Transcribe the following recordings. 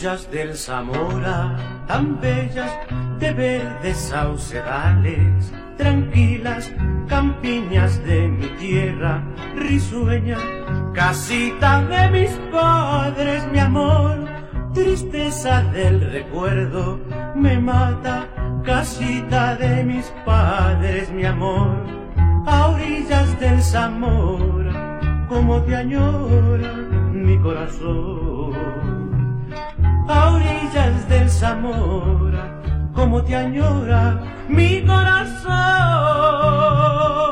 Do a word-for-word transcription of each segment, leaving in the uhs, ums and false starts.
orillas del Zamora, tan bellas de verdes saucedales, tranquilas campiñas de mi tierra risueña, casita de mis padres, mi amor, tristeza del recuerdo me mata, casita de mis padres, mi amor, a orillas del Zamora, como te añora mi corazón, a orillas del Zamora, como te añora mi corazón.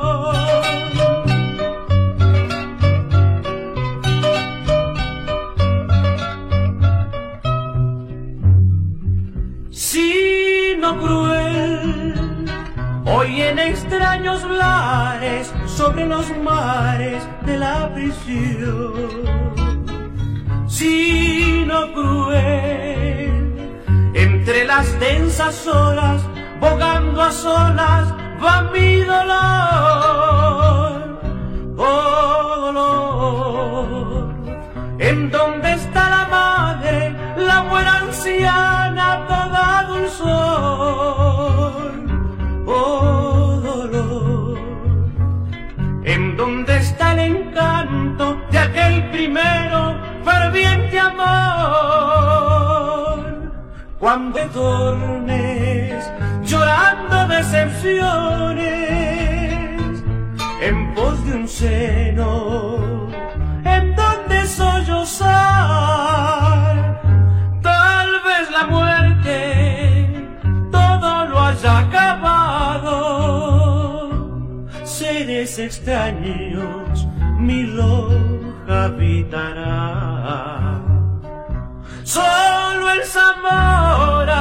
Sino cruel, hoy en extraños lares, sobre los mares de la prisión. Sino cruel, entre las densas horas, bogando a solas, va mi dolor. Oh, dolor, ¿en dónde está la madre, la buena anciana, toda dulzor? Oh, dolor, ¿en dónde está el encanto de aquel primero ferviente amor? Cuando tornes llorando decepciones en pos de un seno en donde sollozar, tal vez la muerte todo lo haya acabado, seres extraños mi loja habitará. Solo el Zamora